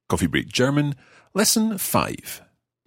Coffee Break German, Lesson 5.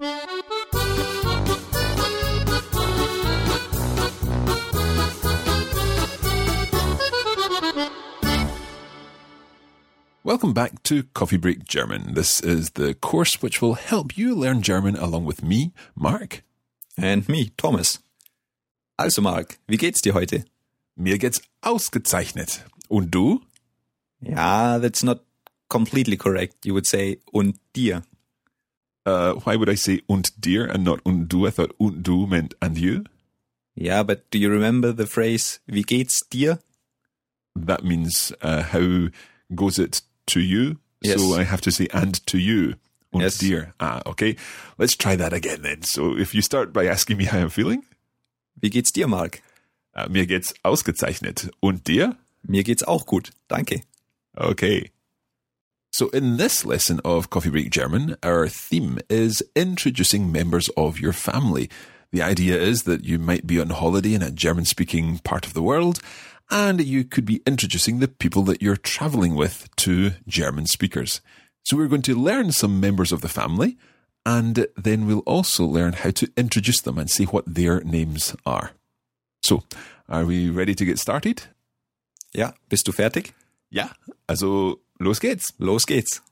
Welcome back to Coffee Break German. This is the course which will help you learn German along with me, Mark. And me, Thomas. Also Mark, wie geht's dir heute? Mir geht's ausgezeichnet. Und du? Ja, that's not completely correct. You would say und dir. Why would I say und dir and not und du? I thought und du meant and you. Yeah, but do you remember the phrase, wie geht's dir? That means how goes it to you? Yes. So I have to say and to you. Und Yes. dir. Okay. Let's try that again then. So if you start by asking me how I'm feeling. Wie geht's dir, Mark? Mir geht's ausgezeichnet. Und dir? Mir geht's auch gut, danke. Okay. So in this lesson of Coffee Break German, our theme is introducing members of your family. The idea is that you might be on holiday in a German-speaking part of the world, and you could be introducing the people that you're traveling with to German speakers. So we're going to learn some members of the family, and then we'll also learn how to introduce them and see what their names are. So, are we ready to get started? Ja, bist du fertig? Ja, also los geht's. Los geht's.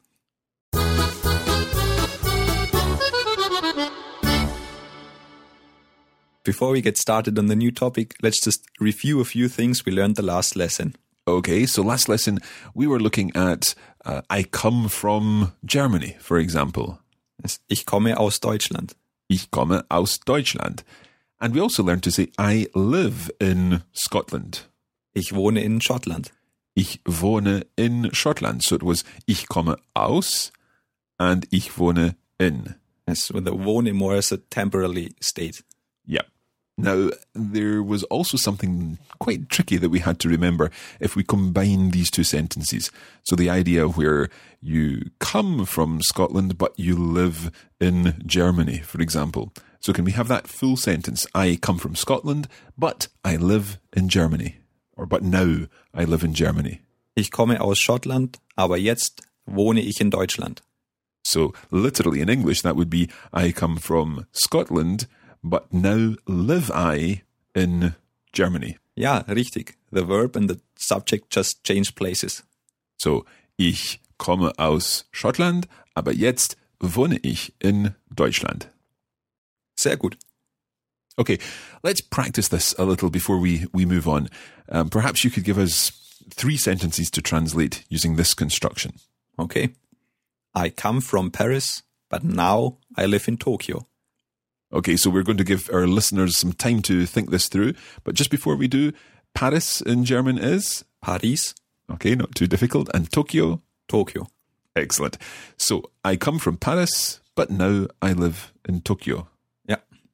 Before we get started on the new topic, let's just review a few things we learned the last lesson. Okay, so last lesson we were looking at I come from Germany, for example. Ich komme aus Deutschland. Ich komme aus Deutschland. And we also learned to say I live in Scotland. Ich wohne in Schottland. Ich wohne in Schottland. So it was ich komme aus and ich wohne in. Yes, with the wohne more as a temporary state. Yeah. Now, there was also something quite tricky that we had to remember if we combine these two sentences. So the idea where you come from Scotland, but you live in Germany, for example. So can we have that full sentence? I come from Scotland, but I live in Germany. Or but now I live in Germany. Ich komme aus Schottland, aber jetzt wohne ich in Deutschland. So literally in English, that would be I come from Scotland, but now live I in Germany. Ja, richtig. The verb and the subject just change places. So, ich komme aus Schottland, aber jetzt wohne ich in Deutschland. Sehr gut. Okay, let's practice this a little before we move on. Perhaps you could give us 3 sentences to translate using this construction. Okay. I come from Paris, but now I live in Tokyo. Okay, so we're going to give our listeners some time to think this through. But just before we do, Paris in German is? Paris. Okay, not too difficult. And Tokyo? Tokyo. Excellent. So, I come from Paris, but now I live in Tokyo. Ja.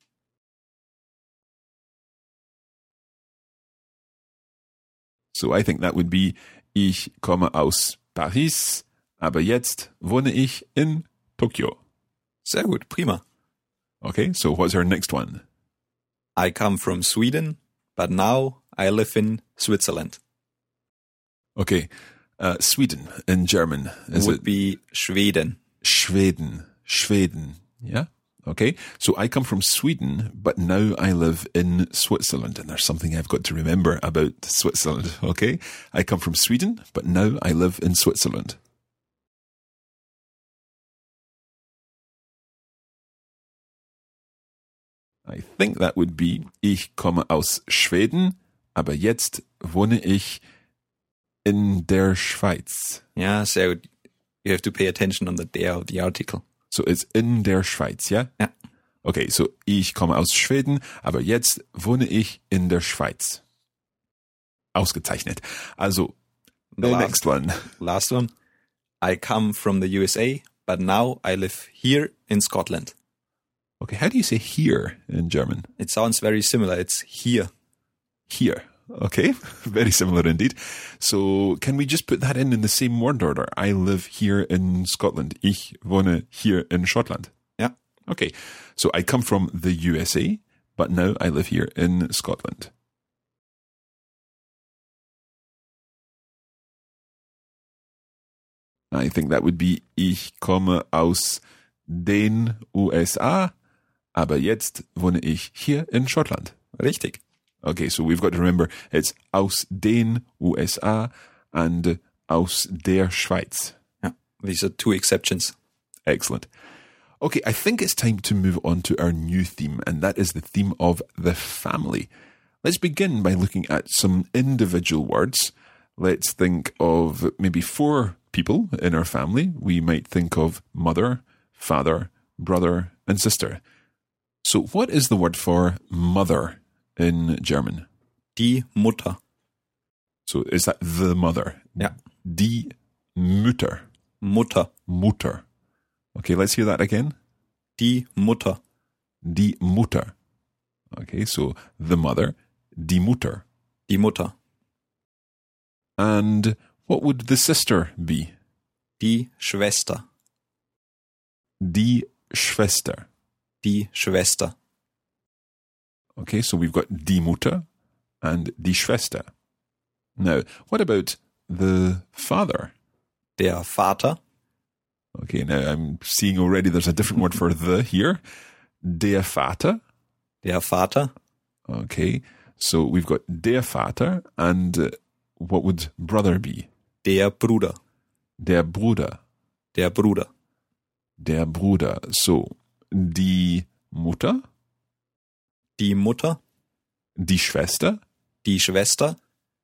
So, I think that would be Ich komme aus Paris, aber jetzt wohne ich in Tokyo. Sehr gut. Prima. Okay, so what's our next one? I come from Sweden, but now I live in Switzerland. Okay, Sweden in German. Is Would it be Schweden. Schweden? Schweden, yeah? Okay, so I come from Sweden, but now I live in Switzerland. And there's something I've got to remember about Switzerland, okay? I come from Sweden, but now I live in Switzerland. I think that would be Ich komme aus Schweden, aber jetzt wohne ich in der Schweiz. Ja, sehr gut. You have to pay attention on the der of the article. So it's in der Schweiz, ja? Ja. Okay, so ich komme aus Schweden, aber jetzt wohne ich in der Schweiz. Ausgezeichnet. Also, the next one. Last one. I come from the USA, but now I live here in Scotland. Okay, how do you say here in German? It sounds very similar. It's here. Here. Okay, very similar indeed. So can we just put that in the same word order? I live here in Scotland. Ich wohne hier in Schottland. Ja. Okay, so I come from the USA, but now I live here in Scotland. I think that would be Ich komme aus den USA, aber jetzt wohne ich hier in Schottland. Richtig. Okay, so we've got to remember it's aus den USA and aus der Schweiz. Yeah, these are two exceptions. Excellent. Okay, I think it's time to move on to our new theme, and that is the theme of the family. Let's begin by looking at some individual words. Let's think of maybe 4 people in our family. We might think of mother, father, brother, and sister. So what is the word for mother in German? Die Mutter. So is that the mother? Yeah. Die Mutter. Mutter. Mutter. Okay, let's hear that again. Die Mutter. Die Mutter. Okay, so the mother, die Mutter. Die Mutter. And what would the sister be? Die Schwester. Die Schwester. Die Schwester. Okay, so we've got die Mutter and die Schwester. Now, what about the father? Der Vater. Okay, now I'm seeing already there's a different word for the here. Der Vater. Der Vater. Okay, so we've got der Vater and what would brother be? Der Bruder. Der Bruder. Der Bruder. Der Bruder. So, die Mutter, Die Mutter. die Schwester, Die Schwester.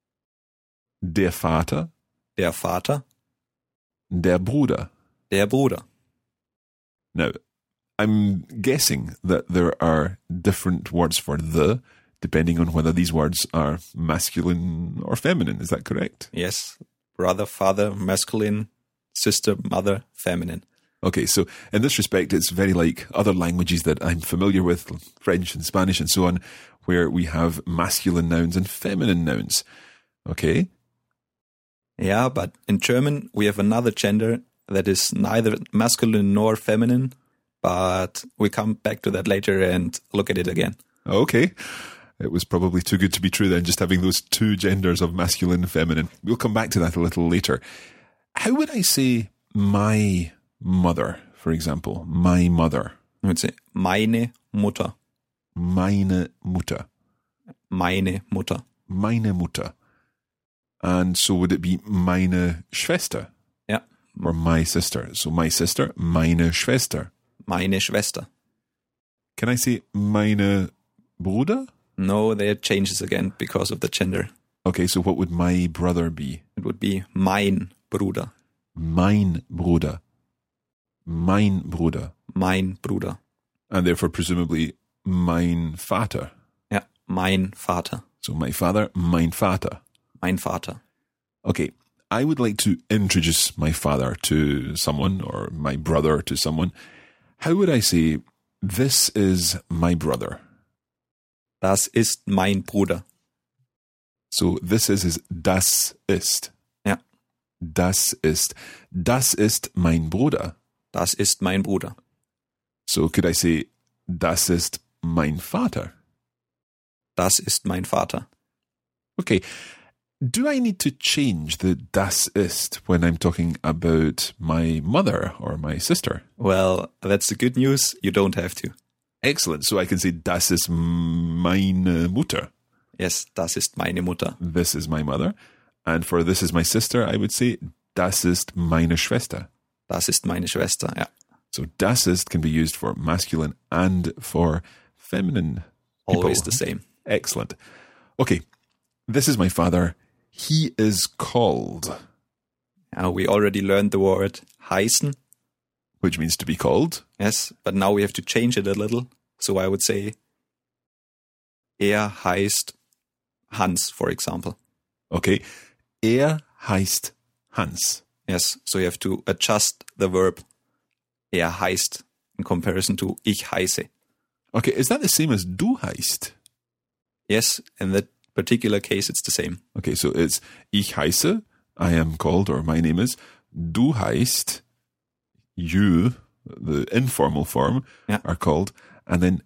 der Vater, Der Vater. der Bruder. Der Bruder. Now, I'm guessing that there are different words for the, depending on whether these words are masculine or feminine. Is that correct? Yes. Brother, father, masculine. Sister, mother, feminine. Okay, so in this respect, it's very like other languages that I'm familiar with, French and Spanish and so on, where we have masculine nouns and feminine nouns. Okay? Yeah, but in German we have another gender that is neither masculine nor feminine, but we come back to that later and look at it again. Okay. It was probably too good to be true then, just having those 2 genders of masculine and feminine. We'll come back to that a little later. How would I say my mother, for example? My mother. I would say meine Mutter. Meine Mutter. Meine Mutter. Meine Mutter. And so would it be meine Schwester? Yeah. Or my sister? So my sister, meine Schwester. Meine Schwester. Can I say meine Bruder? No, there changes again because of the gender. Okay, so what would my brother be? It would be mein Bruder. Mein Bruder. Mein Bruder. Mein Bruder. And therefore, presumably, mein Vater. Ja, mein Vater. So my father, mein Vater. Mein Vater. Okay, I would like to introduce my father to someone or my brother to someone. How would I say, this is my brother? Das ist mein Bruder. So this is das ist. Ja. Das ist. Das ist mein Bruder. Das ist mein Bruder. So could I say, das ist mein Vater? Das ist mein Vater. Okay. Do I need to change the das ist when I'm talking about my mother or my sister? Well, that's the good news. You don't have to. Excellent. So I can say, das ist meine Mutter. Yes, das ist meine Mutter. This is my mother. And for this is my sister, I would say, das ist meine Schwester. Das ist meine Schwester, ja. So das ist can be used for masculine and for feminine people. Always the same. Excellent. Okay, this is my father. He is called. We already learned the word heißen. Which means to be called. Yes, but now we have to change it a little. So I would say, heißt Hans, for example. Okay, heißt Hans. Yes, so you have to adjust the verb heißt in comparison to ich heiße. Okay, is that the same as du heißt? Yes, in that particular case it's the same. Okay, so it's ich heiße, I am called, or my name is. Du heißt, you, the informal form, are called. And then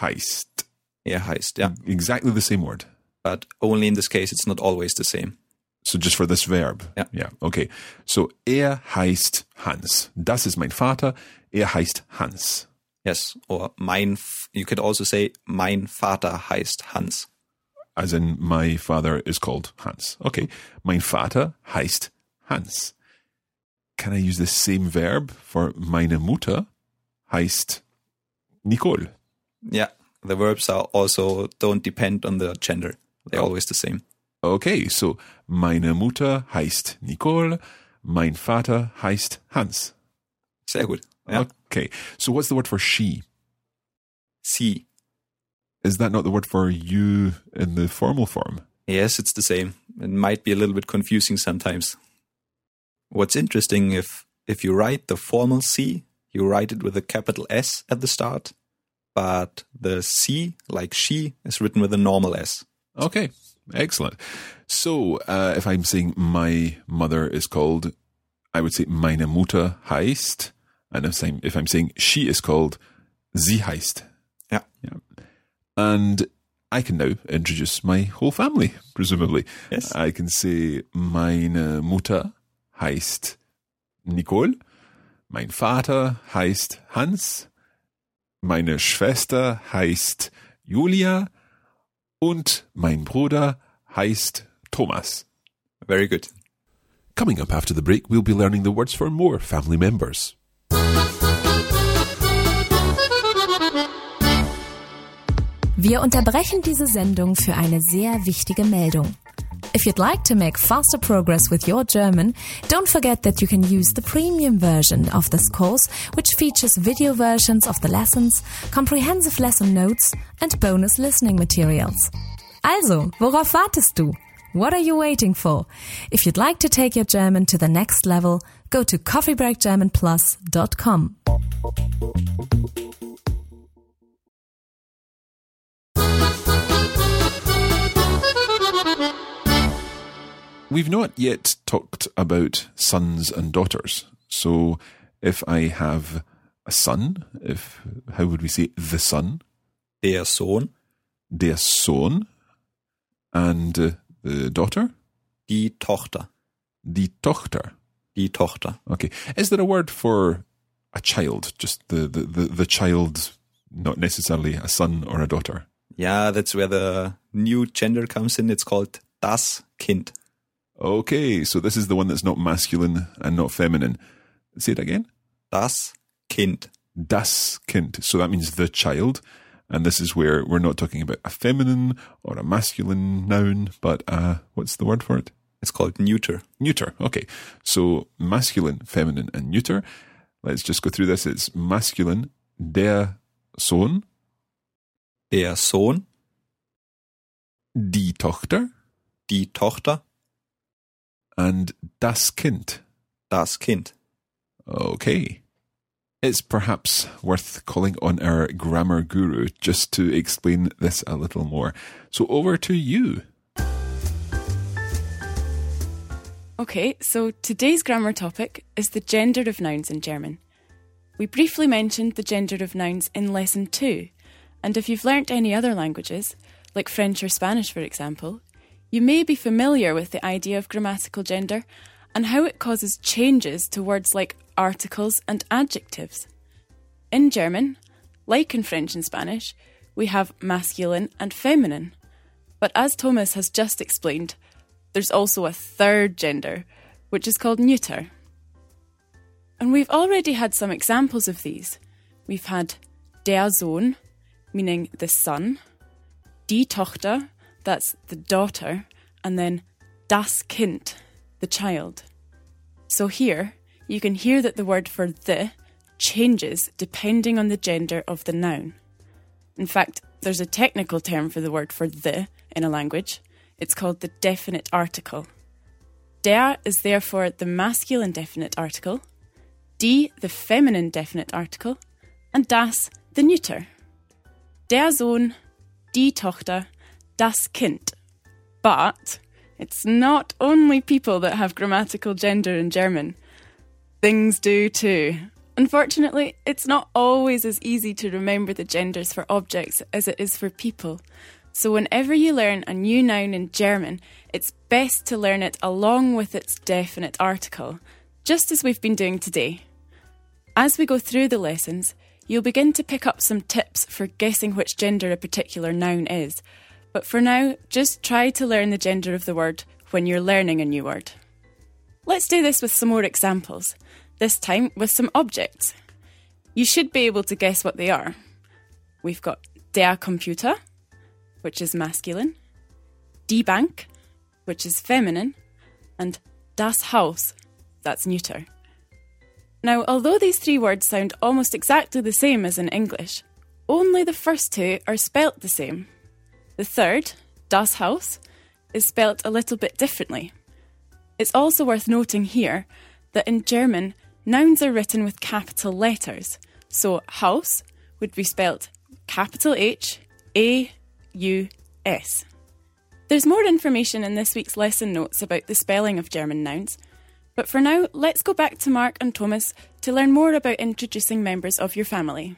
heißt. Heißt, yeah. Exactly the same word. But only in this case it's not always the same. So just for this verb? Yeah. Okay. So, heißt Hans. Das ist mein Vater. Heißt Hans. Yes, or you could also say, mein Vater heißt Hans. As in, my father is called Hans. Okay. Mein Vater heißt Hans. Can I use the same verb for meine Mutter heißt Nicole? Yeah, the verbs don't depend on the gender. They're always the same. Okay, so meine Mutter heißt Nicole, mein Vater heißt Hans. Sehr gut. Yeah. Okay, so what's the word for she? Sie. Is that not the word for you in the formal form? Yes, it's the same. It might be a little bit confusing sometimes. What's interesting, if you write the formal sie, you write it with a capital S at the start, but the sie, like she, is written with a normal S. Okay, excellent. So, if I'm saying my mother is called, I would say meine Mutter heißt, and if I'm saying she is called, sie heißt. Yeah. And I can now introduce my whole family, presumably. Yes. I can say meine Mutter heißt Nicole, mein Vater heißt Hans, meine Schwester heißt Julia und mein Bruder heißt Thomas. Very good. Coming up after the break, we'll be learning the words for more family members. Wir unterbrechen diese Sendung für eine sehr wichtige Meldung. If you'd like to make faster progress with your German, don't forget that you can use the premium version of this course, which features video versions of the lessons, comprehensive lesson notes and bonus listening materials. Also, worauf wartest du? What are you waiting for? If you'd like to take your German to the next level, go to coffeebreakgermanplus.com. We've not yet talked about sons and daughters. So if I have a son, how would we say the son? Der Sohn. Der Sohn. And the daughter? Die Tochter. Die Tochter. Die Tochter. Okay. Is there a word for a child? Just the child, not necessarily a son or a daughter? Yeah, that's where the new gender comes in. It's called das Kind. Okay, so this is the one that's not masculine and not feminine. Say it again. Das Kind. Das Kind. So that means the child. And this is where we're not talking about a feminine or a masculine noun, but what's the word for it? It's called neuter. Neuter. Okay. So masculine, feminine, and neuter. Let's just go through this. It's masculine, der Sohn. Der Sohn. Die Tochter. Die Tochter. And das Kind. Das Kind. Okay. It's perhaps worth calling on our grammar guru just to explain this a little more. So over to you. Okay, so today's grammar topic is the gender of nouns in German. We briefly mentioned the gender of nouns in Lesson 2, and if you've learnt any other languages, like French or Spanish for example, you may be familiar with the idea of grammatical gender and how it causes changes to words like articles and adjectives. In German, like in French and Spanish, we have masculine and feminine. But as Thomas has just explained, there's also a third gender, which is called neuter. And we've already had some examples of these. We've had der Sohn, meaning the son, die Tochter, that's the daughter, and then das Kind, the child. So here, you can hear that the word for the changes depending on the gender of the noun. In fact, there's a technical term for the word for the in a language. It's called the definite article. Der is therefore the masculine definite article, die the feminine definite article, and das the neuter. Der Sohn, die Tochter, das Kind. But it's not only people that have grammatical gender in German. Things do too. Unfortunately, it's not always as easy to remember the genders for objects as it is for people. So whenever you learn a new noun in German, it's best to learn it along with its definite article, just as we've been doing today. As we go through the lessons, you'll begin to pick up some tips for guessing which gender a particular noun is. But for now, just try to learn the gender of the word when you're learning a new word. Let's do this with some more examples, this time with some objects. You should be able to guess what they are. We've got der Computer, which is masculine, die Bank, which is feminine, and das Haus, that's neuter. Now, although these three words sound almost exactly the same as in English, only the first two are spelt the same. The third, das Haus, is spelt a little bit differently. It's also worth noting here that in German, nouns are written with capital letters, so Haus would be spelt capital H, A, U, S. There's more information in this week's lesson notes about the spelling of German nouns, but for now, let's go back to Mark and Thomas to learn more about introducing members of your family.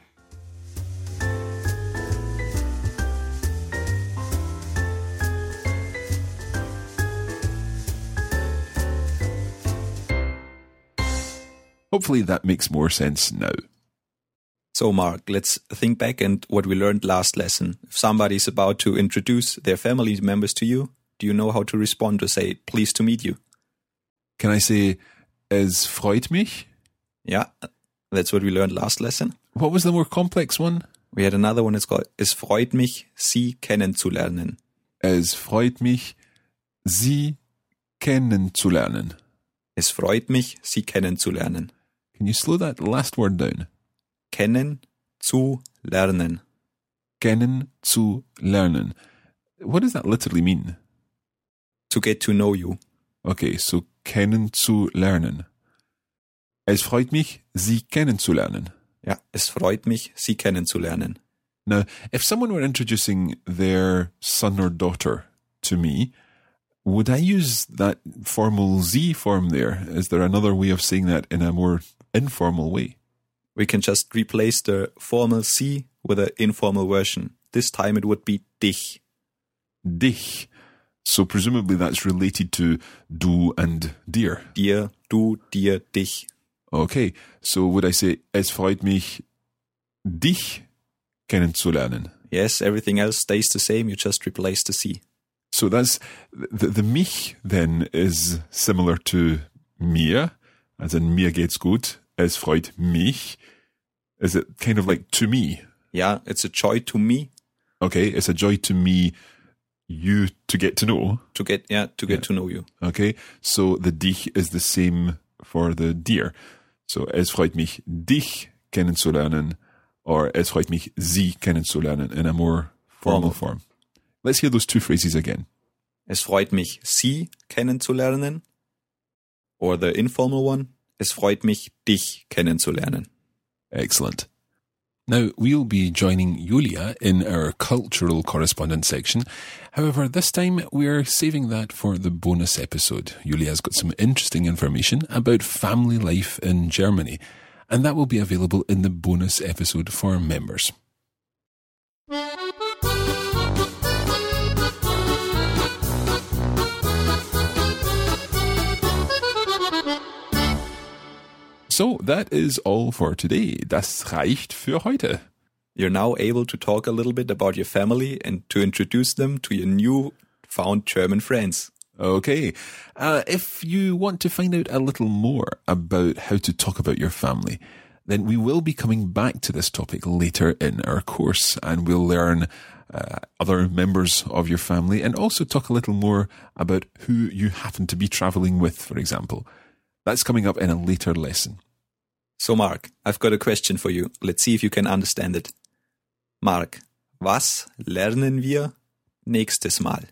Hopefully that makes more sense now. So Mark, let's think back and what we learned last lesson. If somebody is about to introduce their family members to you, do you know how to respond to say, pleased to meet you? Can I say, es freut mich? Yeah, that's what we learned last lesson. What was the more complex one? We had another one, it's called, es freut mich, Sie kennenzulernen. Es freut mich, Sie kennenzulernen. Es freut mich, Sie kennenzulernen. Can you slow that last word down? Kennen zu lernen. Kennen zu lernen. What does that literally mean? To get to know you. Okay, so kennen zu lernen. Es freut mich, Sie kennenzulernen. Ja, es freut mich, Sie kennenzulernen. Now, if someone were introducing their son or daughter to me, would I use that formal Sie form there? Is there another way of saying that in a more informal way? We can just replace the formal Sie with an informal version. This time it would be dich. Dich. So presumably that's related to du and dir. Dir, du, dir, dich. Okay, so would I say, es freut mich, dich kennenzulernen? Yes, everything else stays the same, you just replace the Sie. So that's, the mich then is similar to mir, as in mir geht's gut, es freut mich. Is it kind of like to me? Yeah, it's a joy to me. Okay, it's a joy to me, you to get to know. To get to know you. Okay, so the dich is the same for the dir. So es freut mich, dich kennenzulernen, or es freut mich, Sie kennenzulernen in a more formal form. Let's hear those two phrases again. Es freut mich, Sie kennenzulernen. Or the informal one, es freut mich, dich kennenzulernen. Excellent. Now, we'll be joining Julia in our cultural correspondence section. However, this time we're saving that for the bonus episode. Julia's got some interesting information about family life in Germany, and that will be available in the bonus episode for members. So, that is all for today. Das reicht für heute. You're now able to talk a little bit about your family and to introduce them to your new-found German friends. Okay. If you want to find out a little more about how to talk about your family, then we will be coming back to this topic later in our course, and we'll learn other members of your family and also talk a little more about who you happen to be traveling with, for example. That's coming up in a later lesson. So Mark, I've got a question for you. Let's see if you can understand it. Mark, was lernen wir nächstes Mal?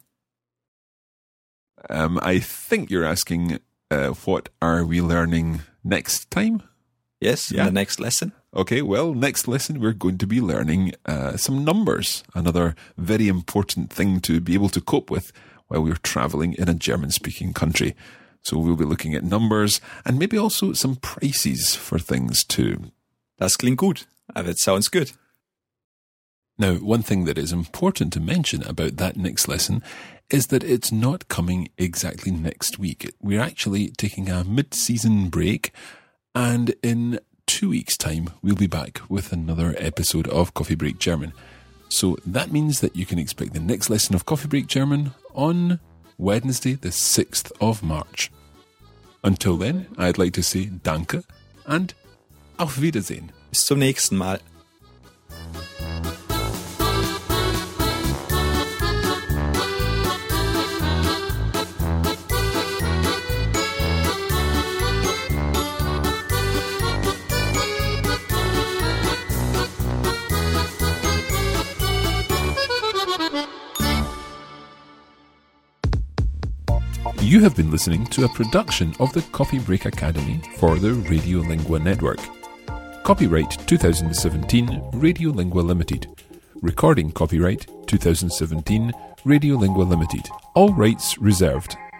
I think you're asking, what are we learning next time? Yes, in the next lesson. Okay, well, next lesson we're going to be learning some numbers, another very important thing to be able to cope with while we're traveling in a German-speaking country. So we'll be looking at numbers and maybe also some prices for things too. Das klingt gut. That sounds good. Now, one thing that is important to mention about that next lesson is that it's not coming exactly next week. We're actually taking a mid-season break, and in 2 weeks' time, we'll be back with another episode of Coffee Break German. So that means that you can expect the next lesson of Coffee Break German on Wednesday, the 6th of March. Until then, I'd like to say Danke and Auf Wiedersehen. Bis zum nächsten Mal. You have been listening to a production of the Coffee Break Academy for the Radiolingua Network. Copyright 2017 Radiolingua Limited. Recording copyright 2017 Radiolingua Limited. All rights reserved.